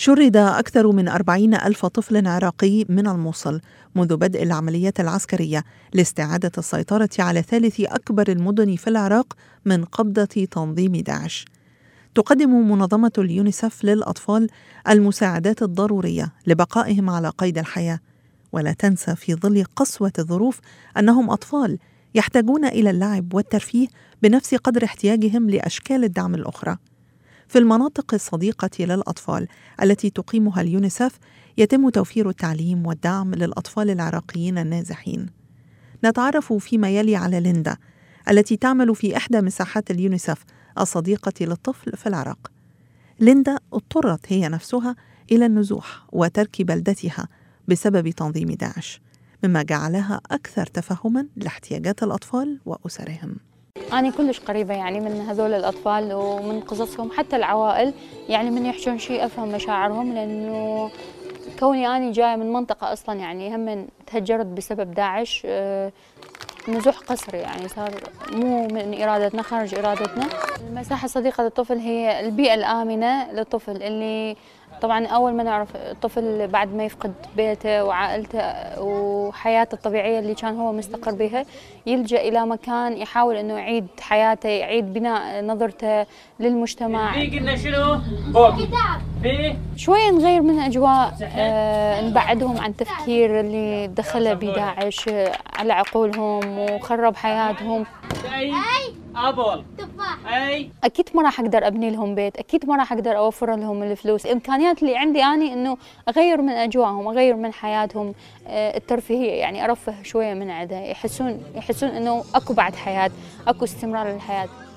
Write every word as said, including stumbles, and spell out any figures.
شرد أكثر من أربعين ألف طفل عراقي من الموصل منذ بدء العمليات العسكرية لاستعادة السيطرة على ثالث أكبر المدن في العراق من قبضة تنظيم داعش. تقدم منظمة اليونيسف للأطفال المساعدات الضرورية لبقائهم على قيد الحياة، ولا تنسى في ظل قسوة الظروف أنهم أطفال يحتاجون إلى اللعب والترفيه بنفس قدر احتياجهم لأشكال الدعم الأخرى. في المناطق الصديقة للأطفال التي تقيمها اليونيسف يتم توفير التعليم والدعم للأطفال العراقيين النازحين. نتعرف فيما يلي على ليندا التي تعمل في إحدى مساحات اليونيسف الصديقة للطفل في العراق. ليندا اضطرت هي نفسها إلى النزوح وترك بلدتها بسبب تنظيم داعش، مما جعلها أكثر تفهما لاحتياجات الأطفال وأسرهم. أنا كلش قريبة يعني من هذول الأطفال ومن قصصهم، حتى العوائل يعني من يحجون شيء أفهم مشاعرهم، لأنه كوني أنا جاية من منطقة أصلا يعني هم تهجرت بسبب داعش. نزوح قسري يعني صار مو من إرادتنا، خارج إرادتنا. المساحة الصديقة للطفل هي البيئة الآمنة للطفل، اللي طبعا أول ما نعرف الطفل بعد ما يفقد بيته وعائلته وحياته الطبيعية اللي كان هو مستقر بها، يلجأ إلى مكان يحاول أنه يعيد حياته، يعيد بناء نظرته للمجتمع. قلنا شنو؟ شوية نغير من أجواء، آه نبعدهم عن التفكير اللي دخله بداعش على عقولهم وخرب حياتهم. أبل أي أكيد ما راح أقدر أبني لهم بيت، أكيد ما راح أقدر أوفر لهم الفلوس. الإمكانيات اللي عندي أنا إنه أغير من أجواءهم، أغير من حياتهم آه الترفيهية، يعني أرفه شوية من عندها، يحسون يحسون إنه أكو بعد حياة، أكو استمرار للحياة.